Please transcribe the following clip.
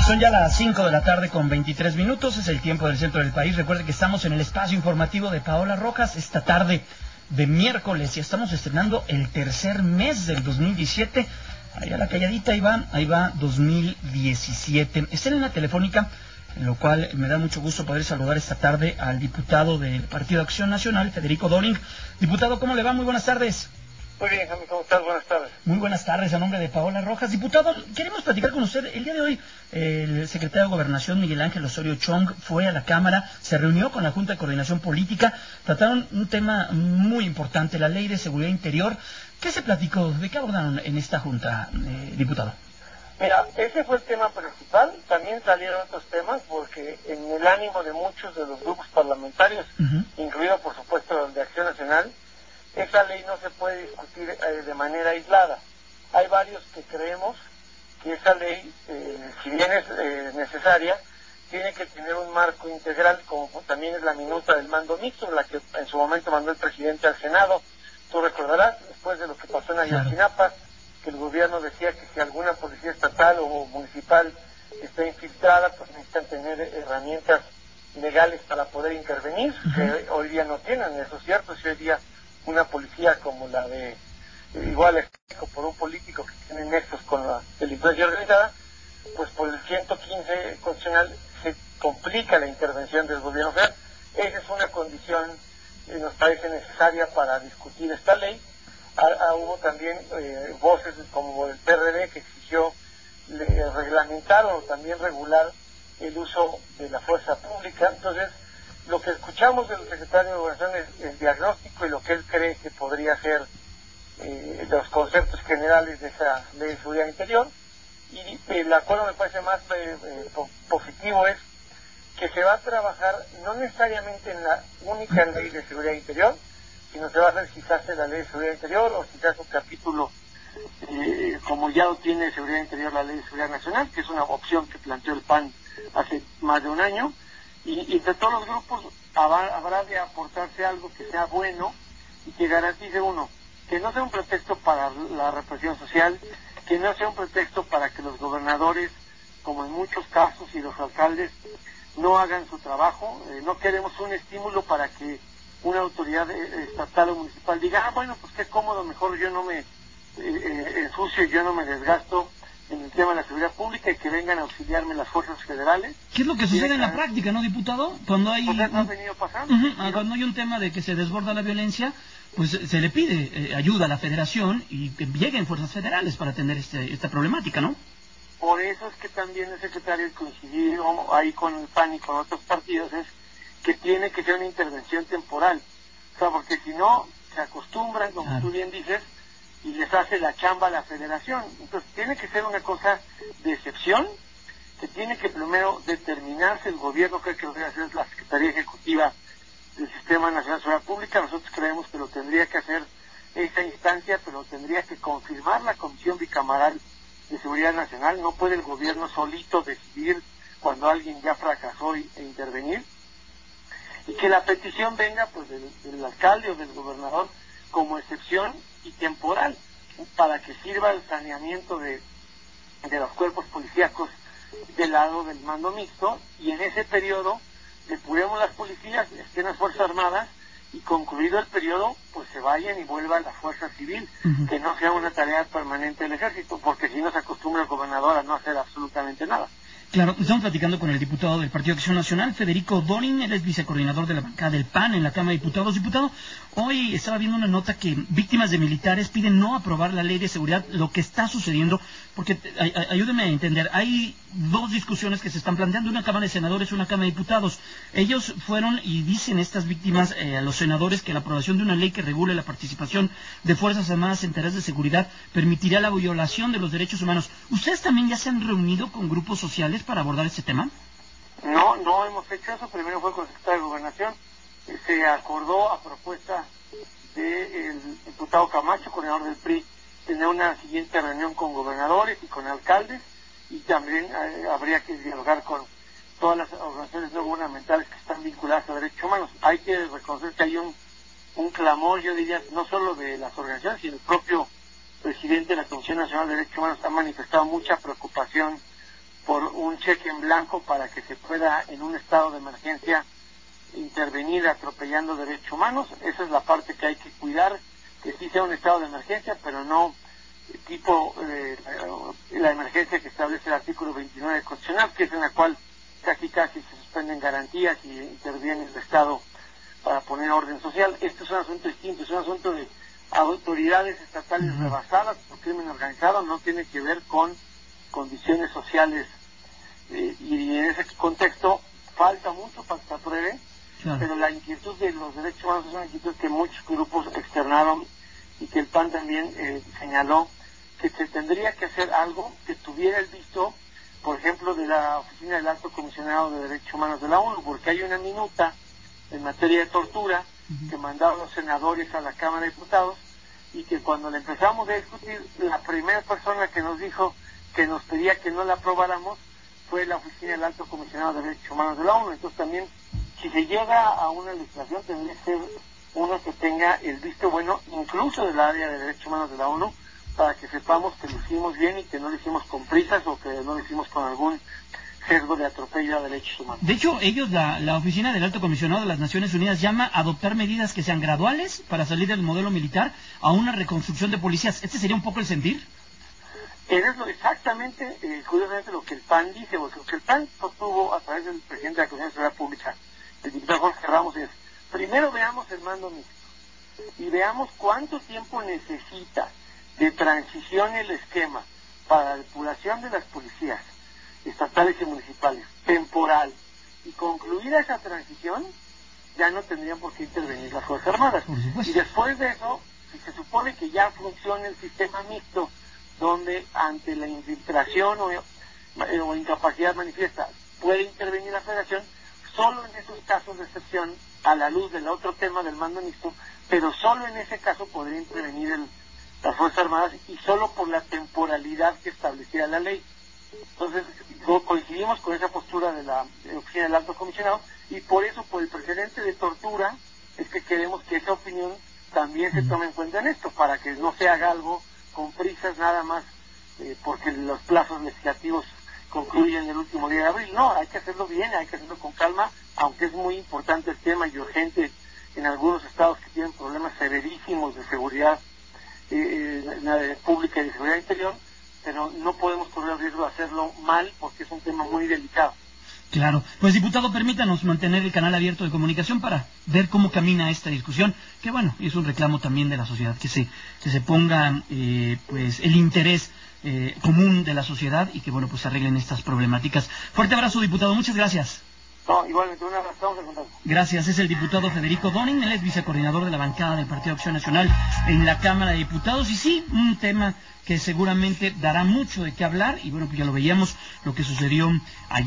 Son ya las 5 de la tarde con 23 minutos, es el tiempo del centro del país. Recuerde que estamos en el espacio informativo de Paola Rojas esta tarde de miércoles y estamos estrenando el tercer mes del 2017. Allá la calladita, ahí va 2017. Está en la telefónica, en lo cual me da mucho gusto poder saludar esta tarde al diputado del Partido Acción Nacional, Federico Doring. Diputado, ¿cómo le va? Muy buenas tardes. Muy bien, Jaime, ¿cómo estás? Buenas tardes. Muy buenas tardes, a nombre de Paola Rojas. Diputado, queremos platicar con usted. El día de hoy, el secretario de Gobernación, Miguel Ángel Osorio Chong, fue a la Cámara, se reunió con la Junta de Coordinación Política, trataron un tema muy importante, la Ley de Seguridad Interior. ¿Qué se platicó? ¿De qué abordaron en esta Junta, diputado? Mira, ese fue el tema principal. También salieron otros temas porque en el ánimo de muchos de los grupos parlamentarios, incluido por supuesto el de Acción Nacional, esa ley no se puede discutir de manera aislada. Hay varios que creemos que esa ley, si bien es necesaria, tiene que tener un marco integral, como también es la minuta del mando mixto, la que en su momento mandó el presidente al Senado. Tú recordarás, después de lo que pasó en Ayotzinapa, que el gobierno decía que si alguna policía estatal o municipal está infiltrada, pues necesitan tener herramientas legales para poder intervenir, que hoy día no tienen. Eso es cierto, si hoy día una policía como la de igual por un político que tiene nexos con la delincuencia organizada, pues por el 115 constitucional se complica la intervención del gobierno federal. Esa es una condición que nos parece necesaria para discutir esta ley. Hubo también voces como el PRD que exigió reglamentar o también regular el uso de la fuerza pública. Entonces, lo que escuchamos del secretario de Gobernación es el diagnóstico y lo que él cree que podría ser los conceptos generales de esa ley de seguridad interior. Y el acuerdo me parece más positivo es que se va a trabajar no necesariamente en la única ley de seguridad interior, sino se va a hacer quizás en la ley de seguridad interior o quizás un capítulo como ya lo tiene de seguridad interior la ley de seguridad nacional, que es una opción que planteó el PAN hace más de un año. Y entre todos los grupos habrá de aportarse algo que sea bueno y que garantice uno, que no sea un pretexto para la represión social, que no sea un pretexto para que los gobernadores, como en muchos casos, y los alcaldes no hagan su trabajo. No queremos un estímulo para que una autoridad estatal o municipal diga, bueno, pues qué cómodo, mejor yo no me ensucio, yo no me desgasto en el tema de la seguridad pública y que vengan a auxiliarme las fuerzas federales. ¿Qué es lo que sucede en la práctica, no, diputado? Cuando hay ha venido pasando. Cuando hay un tema de que se desborda la violencia, pues se le pide ayuda a la federación y que lleguen fuerzas federales para atender esta problemática, ¿no? Por eso es que también el secretario coincidió ahí con el PAN y con otros partidos, es que tiene que ser una intervención temporal. O sea, porque si no, se acostumbran, como tú bien dices, y les hace la chamba a la federación. Entonces tiene que ser una cosa de excepción, que tiene que primero determinarse el gobierno, creo que lo debe hacer la Secretaría Ejecutiva del Sistema Nacional de Seguridad Pública. Nosotros creemos que lo tendría que hacer esa instancia, pero lo tendría que confirmar la Comisión Bicameral de Seguridad Nacional. No puede el gobierno solito decidir cuando alguien ya fracasó e intervenir, y que la petición venga pues del alcalde o del gobernador como excepción y temporal, para que sirva el saneamiento de los cuerpos policíacos del lado del mando mixto, y en ese periodo depuremos las policías, estén las Fuerzas Armadas, y concluido el periodo, pues se vayan y vuelvan la Fuerza Civil, que no sea una tarea permanente del Ejército, porque si no se acostumbra el gobernador a no hacer absolutamente nada. Claro, estamos platicando con el diputado del Partido Acción Nacional, Federico Doring. Él es vicecoordinador de la bancada del PAN en la Cámara de Diputados. Diputado, hoy estaba viendo una nota que víctimas de militares piden no aprobar la ley de seguridad, lo que está sucediendo, porque ayúdeme a entender, hay dos discusiones que se están planteando, una Cámara de Senadores y una Cámara de Diputados. Ellos fueron y dicen estas víctimas a los senadores que la aprobación de una ley que regule la participación de Fuerzas Armadas en tareas de seguridad permitiría la violación de los derechos humanos. ¿Ustedes también ya se han reunido con grupos sociales para abordar este tema? No hemos hecho eso. Primero fue con el secretario de Gobernación. Se acordó a propuesta del diputado Camacho, coordinador del PRI, tener una siguiente reunión con gobernadores y con alcaldes, y también habría que dialogar con todas las organizaciones no gubernamentales que están vinculadas a derechos humanos. Hay que reconocer que hay un clamor, yo diría, no solo de las organizaciones, sino el propio presidente de la Comisión Nacional de Derechos Humanos ha manifestado mucha preocupación por un cheque en blanco para que se pueda en un estado de emergencia intervenir atropellando derechos humanos. Esa es la parte que hay que cuidar, que sí sea un estado de emergencia, pero no tipo la emergencia que establece el artículo 29 constitucional, que es en la cual casi se suspenden garantías y interviene el Estado para poner orden social. Esto es un asunto distinto, es un asunto de autoridades estatales rebasadas por crimen organizado, no tiene que ver con condiciones sociales, y en ese contexto falta mucho para que se apruebe, pero la inquietud de los derechos humanos es una inquietud que muchos grupos externaron y que el PAN también señaló que se tendría que hacer algo que tuviera el visto, por ejemplo, de la Oficina del Alto Comisionado de Derechos Humanos de la ONU, porque hay una minuta en materia de tortura que mandaron los senadores a la Cámara de Diputados, y que cuando le empezamos a discutir, la primera persona que nos dijo que nos pedía que no la aprobáramos fue la Oficina del Alto Comisionado de Derechos Humanos de la ONU. Entonces también, si se llega a una legislación, tendría que ser una que tenga el visto bueno, incluso del área de Derechos Humanos de la ONU, para que sepamos que lo hicimos bien y que no lo hicimos con prisas o que no lo hicimos con algún sesgo de atropello a derechos humanos. De hecho, ellos, la Oficina del Alto Comisionado de las Naciones Unidas, llama a adoptar medidas que sean graduales para salir del modelo militar a una reconstrucción de policías. ¿Este sería un poco el sentir? Es exactamente, curiosamente, lo que el PAN dice, porque lo que el PAN sostuvo a través del presidente de la Comisión de Seguridad Pública, el diputado Jorge Ramos, es: primero veamos el mando mixto y veamos cuánto tiempo necesita de transición el esquema para la depuración de las policías estatales y municipales, temporal, y concluida esa transición, ya no tendrían por qué intervenir las Fuerzas Armadas. Y después de eso, si se supone que ya funciona el sistema mixto, donde ante la infiltración o incapacidad manifiesta puede intervenir la Federación, solo en esos casos de excepción, a la luz del otro tema del mando mixto, pero solo en ese caso podría intervenir las Fuerzas Armadas, y solo por la temporalidad que establecía la ley. Entonces, coincidimos con esa postura de la Oficina del Alto Comisionado, y por eso, por el precedente de tortura, es que queremos que esa opinión también se tome en cuenta en esto, para que no se haga algo con prisas nada más porque los plazos legislativos concluyen el último día de abril. No, hay que hacerlo bien, hay que hacerlo con calma, aunque es muy importante el tema y urgente en algunos estados que tienen problemas severísimos de seguridad pública y de seguridad interior, pero no podemos correr el riesgo de hacerlo mal porque es un tema muy delicado. Claro. Pues, diputado, permítanos mantener el canal abierto de comunicación para ver cómo camina esta discusión, que bueno, es un reclamo también de la sociedad, que se ponga pues el interés común de la sociedad y que bueno, pues se arreglen estas problemáticas. Fuerte abrazo, diputado, muchas gracias. No, igualmente, un abrazo, estamos en contacto. Gracias, es el diputado Federico Donin, él es vicecoordinador de la bancada del Partido Acción Nacional en la Cámara de Diputados, y sí, un tema que seguramente dará mucho de qué hablar, y bueno, pues ya lo veíamos, lo que sucedió ayer.